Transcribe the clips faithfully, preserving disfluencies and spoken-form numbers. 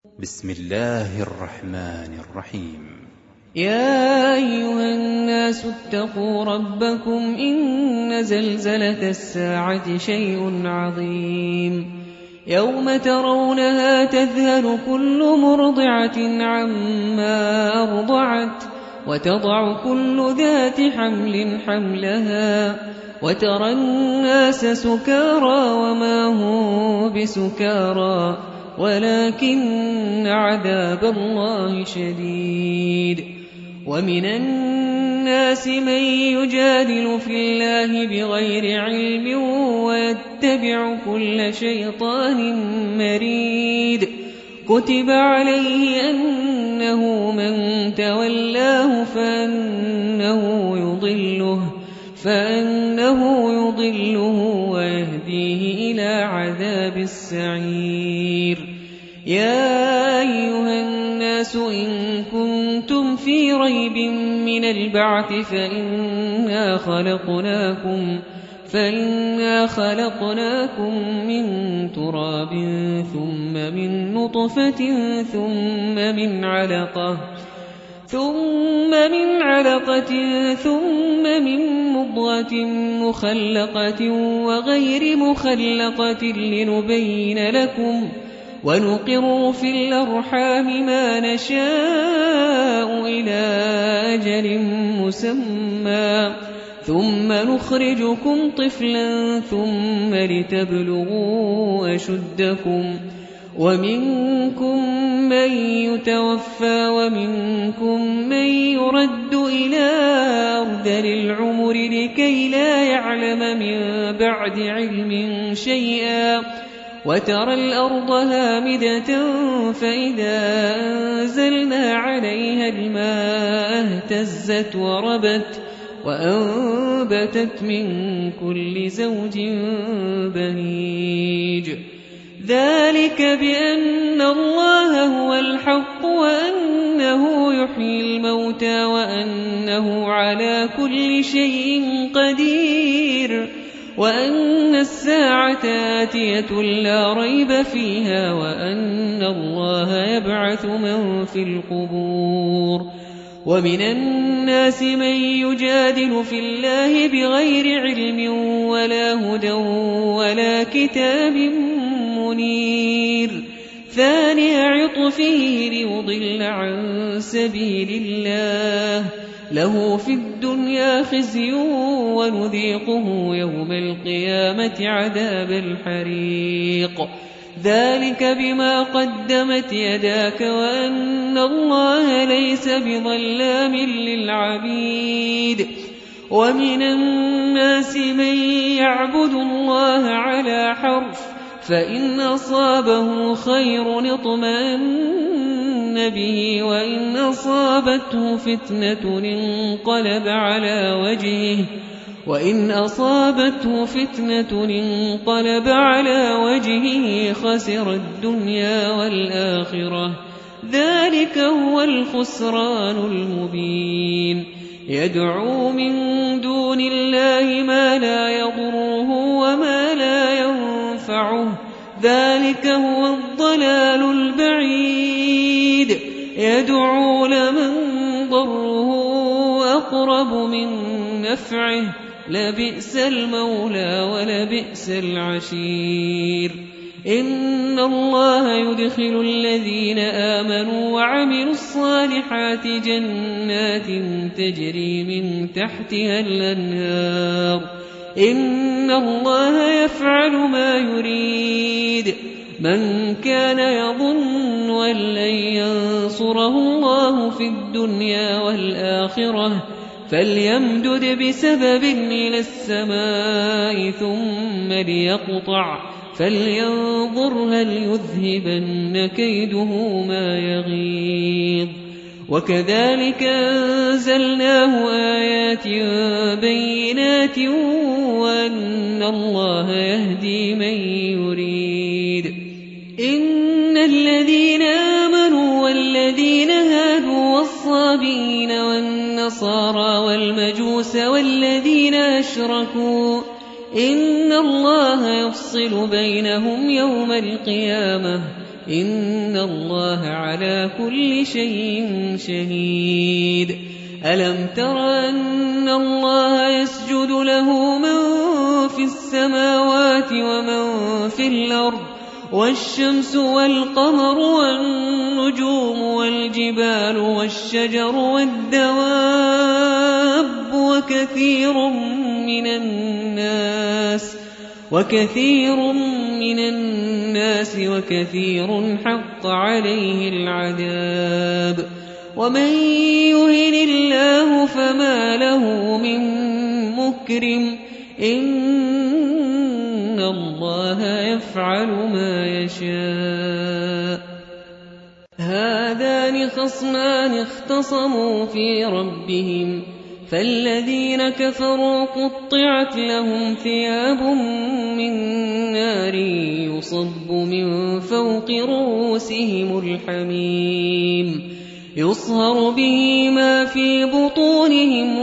بسم الله الرحمن الرحيم. يا أيها الناس اتقوا ربكم إن زلزلة الساعة شيء عظيم يوم ترونها تذهل كل مرضعة عما أرضعت وتضع كل ذات حمل حملها وترى الناس سكارى وما هم بسكارى ولكن عذاب الله شديد. ومن الناس من يجادل في الله بغير علم ويتبع كل شيطان مريد كتب عليه أنه من تولاه فأنه يضله فأنه يضله ويهديه إلى عذاب السعير. يا أيها الناس إن كنتم في ريب من البعث فإنا خلقناكم فإنا خلقناكم من تراب ثم من نطفة ثم من علقة ثم من علقة ثم من مضغة مخلقة وغير مخلقة لنبين لكم ونقر في الأرحام ما نشاء إلى أجل مسمى ثم نخرجكم طفلا ثم لتبلغوا أشدكم ومنكم من يتوفى ومنكم من يرد إلى أرذل العمر لكي لا يعلم من بعد علم شيئا وترى الأرض هامدة فإذا أنزلنا عليها الماء اهتزت وربت وأنبتت من كل زوج بهيج. ذلك بأن الله هو الحق وأنه يحيي الموتى وأنه على كل شيء قدير وأن الساعة آتية لا ريب فيها وأن الله يبعث من في القبور. ومن الناس من يجادل في الله بغير علم ولا هدى ولا كتاب منير ثاني عطفه ليضل عن سبيل الله له في الدنيا خزي ونذيقه يوم القيامة عذاب الحريق. ذلك بما قدمت يداك وأن الله ليس بظلام للعبيد. ومن الناس من يعبد الله على حرف فإن أصابه خير اطمأن به وإن أصابته فتنة انقلب على وجهه وإن أصابته فتنة انقلب على وجهه خسر الدنيا والآخرة ذلك هو الخسران المبين. يدعو من دون الله ما لا يضره وما لا ينفعه ذلك هو الضلال البعيد. يدعو لمن ضره أقرب من نفعه لبئس المولى ولبئس العشير. إن الله يدخل الذين آمنوا وعملوا الصالحات جنات تجري من تحتها الأنهار إن الله يفعل ما يريد. من كان يظن أن لن ينصره الله في الدنيا والآخرة فليمدد بسبب إلى السماء ثم ليقطع فلينظر هل يذهبن كيده ما يغيظ. وكذلك أنزلناه آيات بينات وأن الله يهدي من يريد. إن الذين آمنوا والذين هادوا والصابئين والنصارى والمجوس والذين أشركوا إن الله يفصل بينهم يوم القيامة إن الله على كل شيء شهيد ألم تر أن الله يسجد له من في السماوات ومن في الأرض والشمس والقمر والنجوم والجبال والشجر والدواب وكثير من الناس وكثير من الناس وكثير حق عليه العذاب ومن يهن الله فما له من مكرم إن الله يفعل ما يشاء هذان خصمان اختصموا في ربهم فالذين كفروا قطعت لهم ثياب من نار يصب من فوق رؤوسهم الحميم يصهر به ما في بطونهم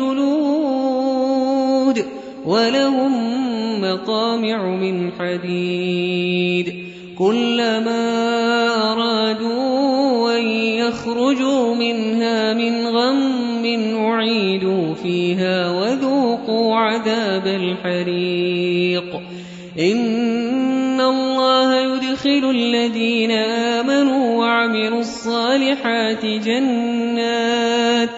والجلود ولهم مقامع من حديد كلما أرادوا أن يخرجوا منها من غم أعيدوا فيها وذوقوا عذاب الحريق إن الله يدخل الذين آمنوا وعملوا الصالحات جنات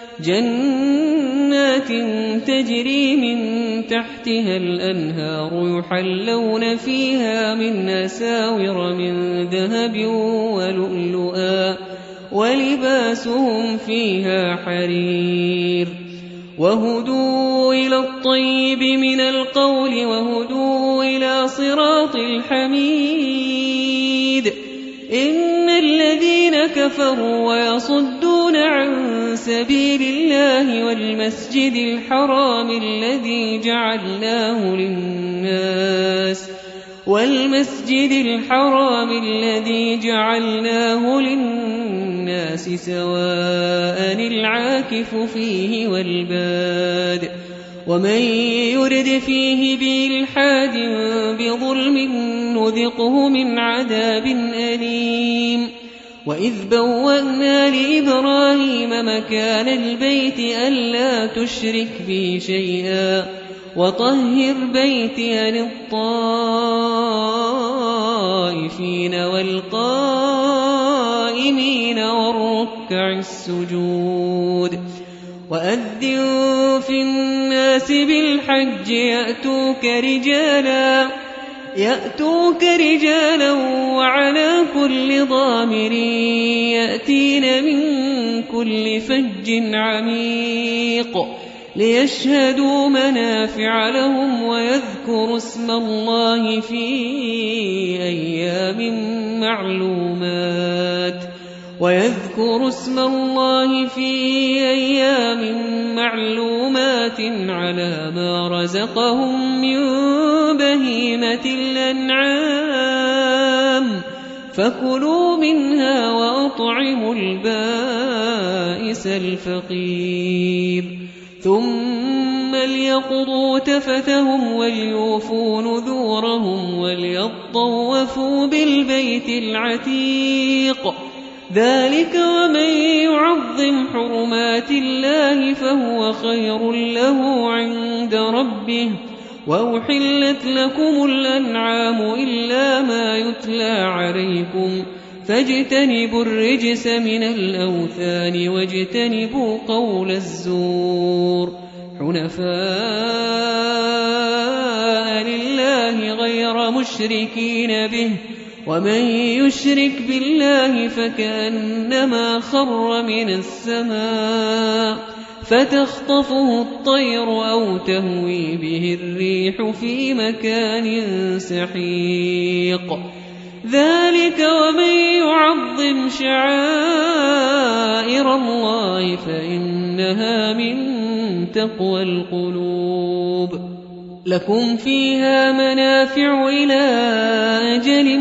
جنات تجري من تحتها الأنهار يحلون فيها من أساور من ذهب ولؤلؤا ولباسهم فيها حرير وهدوا إلى الطيب من القول وهدوا إلى صراط الحميد إن الذين كفروا ويصدون عن سبيل الله والمسجد الحرام الذي جعلناه للناس والمسجد الحرام الذي جعلناه للناس سواء العاكف فيه والباد ومن يرد فيه بإلحاد بظلم نذقه من عذاب أليم وإذ بوأنا لإبراهيم مكان البيت ألا تشرك بي شيئا وطهر بيتي للطائفين والقائمين والركع السجود وأذن في الناس بالحج يأتوك رجالا يأتوك رجالا وعلى كل ضامر يأتين من كل فج عميق ليشهدوا منافع لهم ويذكروا اسم الله في أيام معلومات ويذكروا اسم الله في أيام معلومات على ما رزقهم من بهيمة الأنعام فكلوا منها وأطعموا البائس الفقير ثم ليقضوا تفتهم وليوفوا نذورهم وليطوفوا بالبيت العتيق ذلك ومن يعظم حرمات الله فهو خير له عند ربه وأحلت لكم الأنعام إلا ما يتلى عليكم فاجتنبوا الرجس من الأوثان واجتنبوا قول الزور حنفاء لله غير مشركين به ومن يشرك بالله فكأنما خر من السماء فتخطفه الطير أو تهوي به الريح في مكان سحيق ذلك ومن يعظم شعائر الله فإنها من تقوى القلوب لكم فيها منافع إلى أجل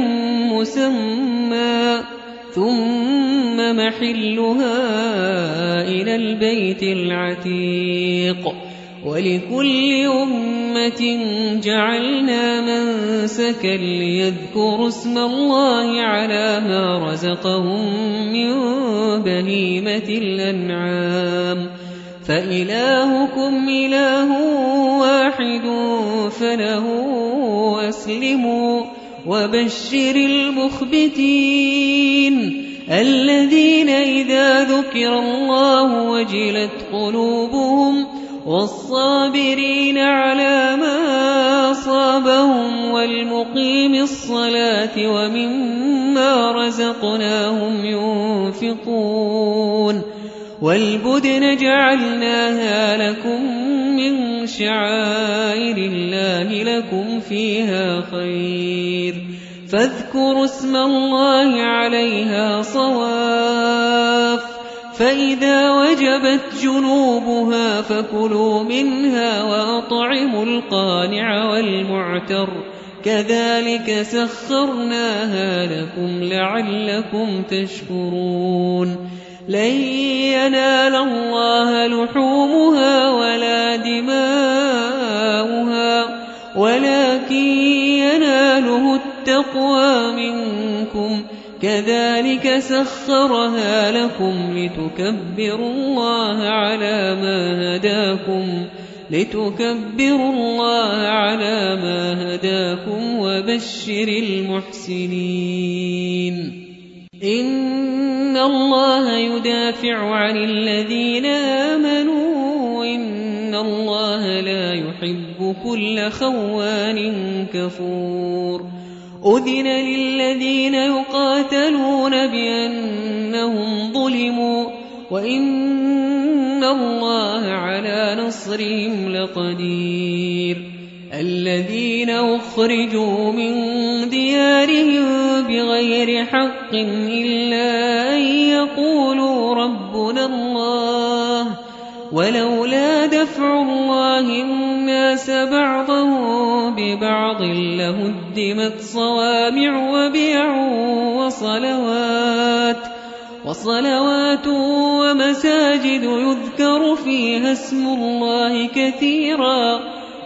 مسمى ثم محلها إلى البيت العتيق ولكل أمة جعلنا منسكا ليذكروا اسم الله على ما رزقهم من بهيمة الأنعام فإلهكم إله واحد فله أسلموا وبشر المخبتين الذين إذا ذكر الله وجلت قلوبهم والصابرين على ما أصابهم والمقيم الصلاة ومما رزقناهم ينفقون والبدن جعلناها لكم من شعائر الله لكم فيها خير فاذكروا اسم الله عليها صواف فإذا وجبت جنوبها فكلوا منها وأطعموا القانع والمعتر كذلك سخرناها لكم لعلكم تشكرون لن ينال الله لحومها ولا دماؤها ولكن يناله التقوى منكم كذلك سخرها لكم لتكبروا الله على ما هداكم لتكبروا الله على ما هداكم وبشر المحسنين إن الله يدافع عن الذين آمنوا إن الله لا يحب كل خوان كفور أذن للذين يقاتلون بأنهم ظلموا وإن الله على نصرهم لقدير الذين أخرجوا من ديارهم بغير حق إلا أن يقولوا ربنا الله ولولا دفع الله الناس بعضهم ببعض لهدمت صوامع وبيع وصلوات وصلوات ومساجد يذكر فيها اسم الله كثيرا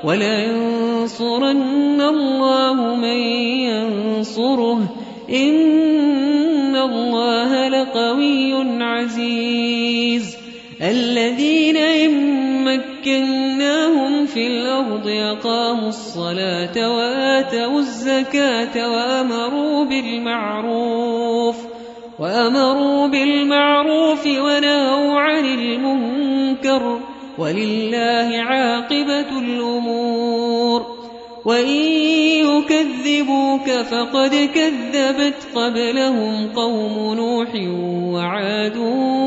ولينصرن الله من ينصره إن الله لقوي عزيز الذين إن مكناهم في الأرض أقاموا الصلاة وآتوا الزكاة وأمروا بالمعروف وأمروا بالمعروف ونهوا عن المنكر ولله عاقبة الأمور وإن يكذبوك فقد كذبت قبلهم قوم نوح وعاد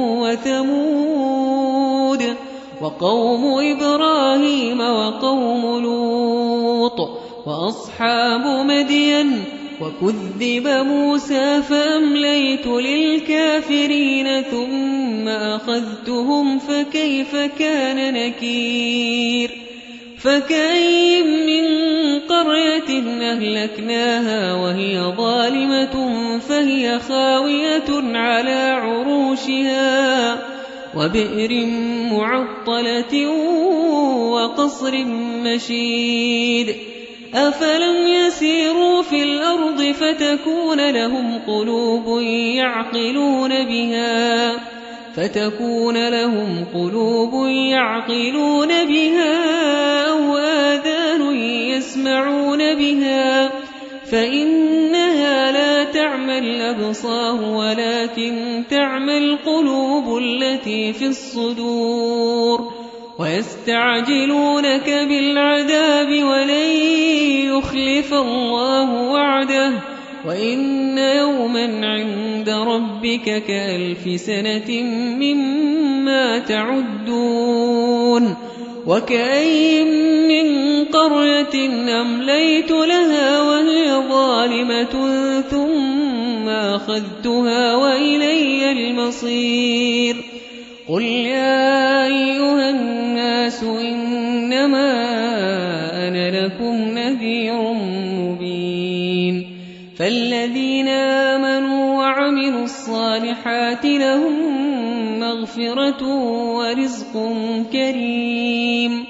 وثمود وقوم إبراهيم وقوم لوط وأصحاب مدين وكذب موسى فأمليت للكافرين ثم أخذتهم فكيف كان نكير فكأين من قرية أهلكناها وهي ظالمة فهي خاوية على عروشها وبئر معطلة وقصر مشيد أفلم يسيروا في الأرض فتكون لهم قلوب يعقلون بها فتكون لهم قلوب يعقلون بها أو آذان يسمعون بها فإنها لا تعمى الأبصار ولكن تعمى القلوب التي في الصدور ويستعجلونك بالعذاب ولن يخلف الله وعده وإن يوما عند ربك كألف سنة مما تعدون وكأين من قرية أمليت لها وهي ظالمة ثم أخذتها وإلي المصير قل يا أيها الناس إنما أنا لكم نذير مبين فالذين آمنوا وعملوا الصالحات لهم مغفرة ورزق كريم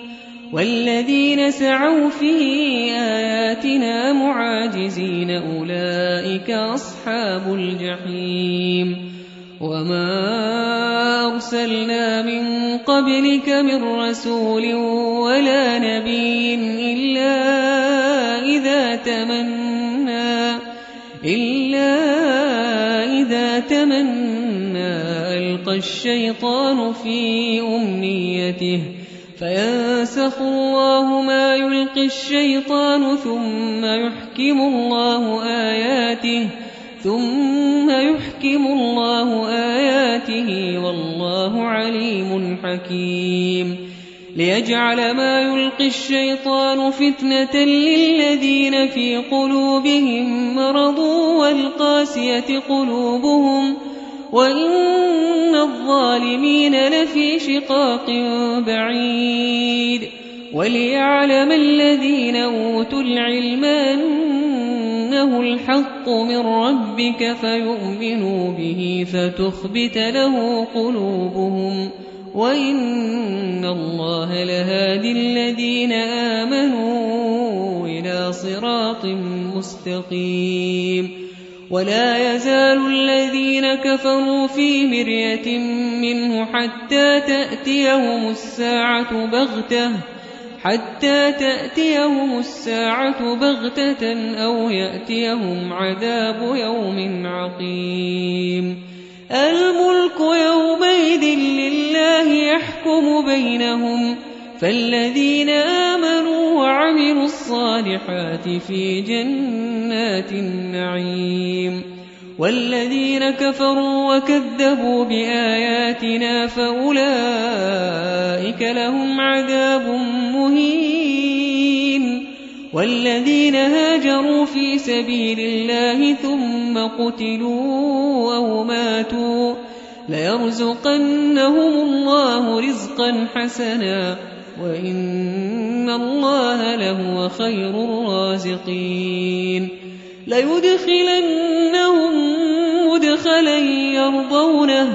والذين سعوا في آياتنا معاجزين أولئك أصحاب الجحيم وما أرسلنا من قبلك من رسول ولا نبي إلا إذا تمنى إلا إذا تمنى ألقى الشيطان في أمنيته فينسخ الله ما يلقي الشيطان ثم يحكم الله آياته ثم يحكم الله آياته والله عليم حكيم ليجعل ما يلقي الشيطان فتنة للذين في قلوبهم مرض والقاسية قلوبهم وإن الظالمين لفي شقاق بعيد وليعلم الذين أوتوا العلم أنه الحق من ربك فيؤمنوا به فتخبت له قلوبهم وإن الله لهادي الذين آمنوا إلى صراط مستقيم ولا يزال الذين كفروا في مرية منه حتى تأتيهم الساعة بغتة حتى تأتيهم الساعة بغتة أو يأتيهم عذاب يوم عقيم الملك يومئذ لله يحكم بينهم فالذين آمنوا وعملوا الصالحات في جنات النعيم والذين كفروا وكذبوا بآياتنا فأولئك لهم عذاب مهين والذين هاجروا في سبيل الله ثم قتلوا أو ماتوا ليرزقنهم الله رزقا حسنا وإن الله لهو خير الرازقين ليدخلنهم مدخلا يرضونه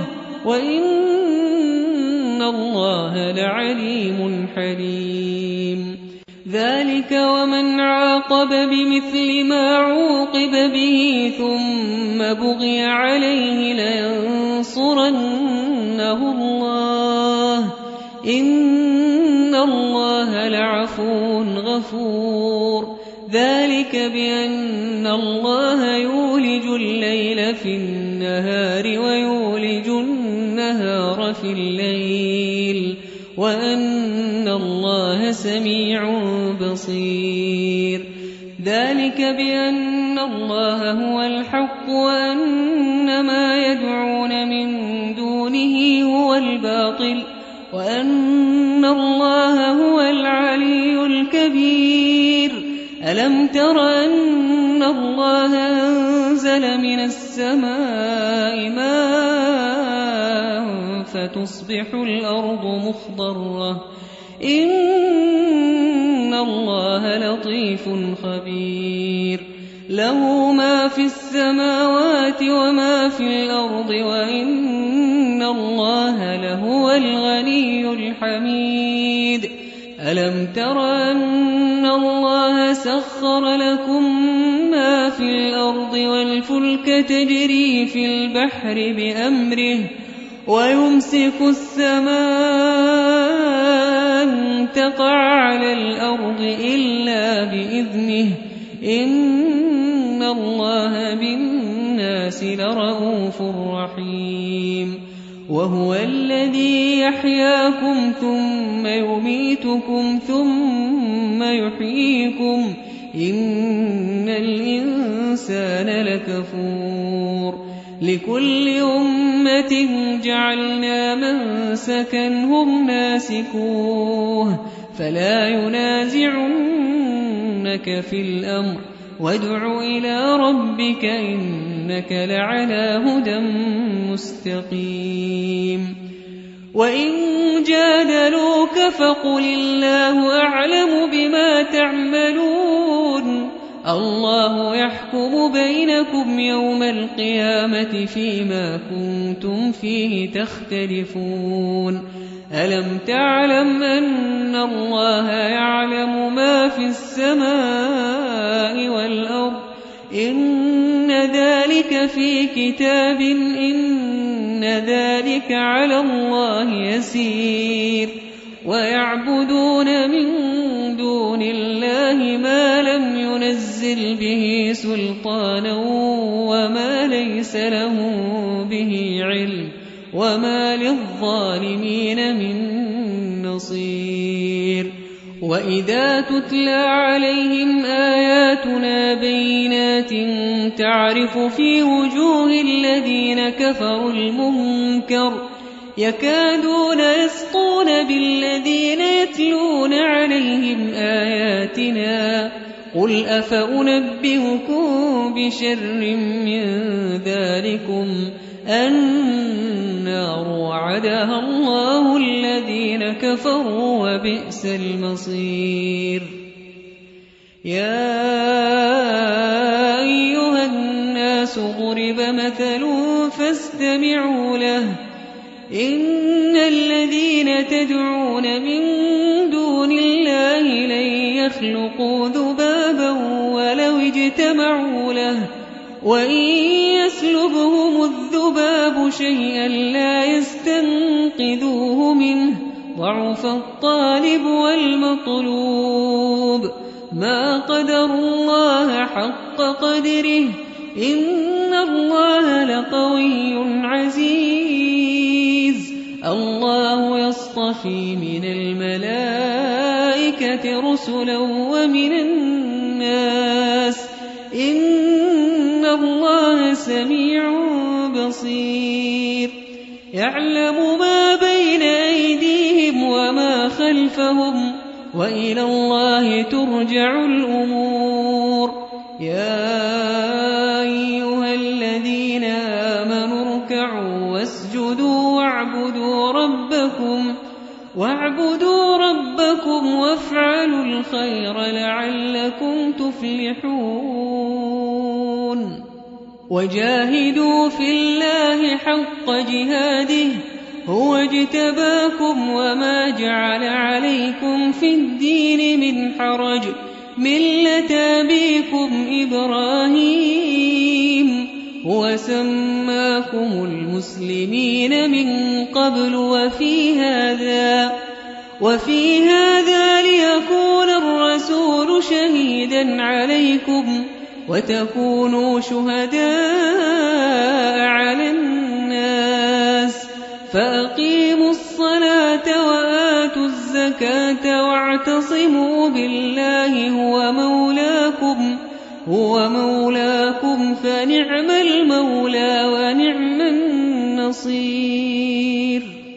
وإن الله لعليم حليم ذلك ومن عاقب بمثل ما عوقب به ثم بغي عليه لينصرنه الله إن الله لعفو غفور ذلك بأن الله يولج الليل في النهار ويولج النهار في الليل وأن الله سميع بصير ذلك بأن الله هو الحق وأن ما يدعون من دونه هو الباطل وأن الله هو العلي الكبير ألم تر أن الله أنزل من السماء ماء فتصبح الأرض مخضرة إن الله لطيف خبير له ما في السماوات وما في الأرض وإن الله لهو الغني الحميد ألم تر أن الله سخر لكم ما في الأرض والفلك تجري في البحر بأمره ويمسك السماء أن تقع على الأرض إلا بإذنه إن الله بالناس لرءوف رحيم وهو الذي يحياكم ثم يميتكم ثم يحييكم إن الإنسان لكفور لكل أمة جعلنا منسكا هم ناسكوه فلا ينازعنك في الأمر وادع إلى ربك إنك لعلى هدى مستقيم وإن جادلوك فقل الله أعلم بما تعملون الله يحكم بينكم يوم القيامة فيما كنتم فيه تختلفون ألم تعلم أن الله يعلم ما في السماء والأرض إن ذلك في كتاب إن ذلك على الله يسير ويعبدون من دون الله ما لم ينزل به سلطانا وما ليس له به علم وما للظالمين من نصير وإذا تتلى عليهم آياتنا بينات تعرف في وجوه الذين كفروا المنكر يكادون يسطون بالذين يتلون عليهم آياتنا قل أفأنبئكم بشر من ذلكم النار وعدها الله الذين كفروا وبئس المصير يا أيها الناس ضرب مثل فاستمعوا له إن الذين تدعون من دون الله لن يخلقوا ذبابا ولو اجتمعوا له وإن يسلبهم الذباب شيئا لا يستنقذوه منه ضعف الطالب والمطلوب ما قدر الله حق قدره إن الله لقوي عزيز الله يصطفي من الملائكة رسلا ومن الناس إن الله سميع بصير يعلم ما بين أيديهم وما خلفهم وإلى الله ترجع الأمور يا أيها الذين آمنوا اركعوا واسجدوا واعبدوا ربكم واعبدوا ربكم وافعلوا الخير لعلكم تفلحون وجاهدوا في الله حق جهاده هو اجتباكم وما جعل عليكم في الدين من حرج ملة أبيكم إبراهيم هو سماكم المسلمين من قبل وفي هذا وفي هذا ليكون الرسول شهيدا عليكم وتكونوا شهداء على الناس فأقيموا الصلاة وآتوا الزكاة واعتصموا بالله هو مولاكم هو مولاكم فنعم المولى ونعم النصير